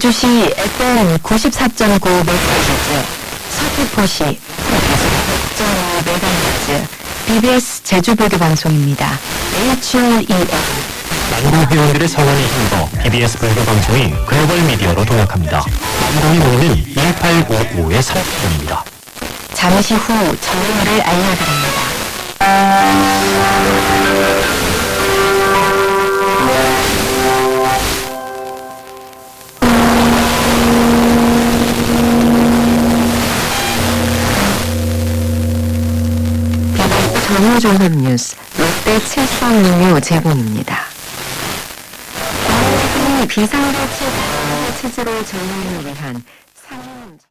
제주시 FM 94.9MHz, 서귀포시 100.5MHz, BBS 제주보도 방송입니다. HLEM. 만국 회원들의 성원에 힘입어 BBS 본부 방송이 글로벌 미디어로 동역합니다. 방송이 문의는 1855-3번입니다. 잠시 후 전화를 알려드립니다. 전후종합 뉴스 롯데 7366 제공입니다. 비상조치 체제로 전환을 위한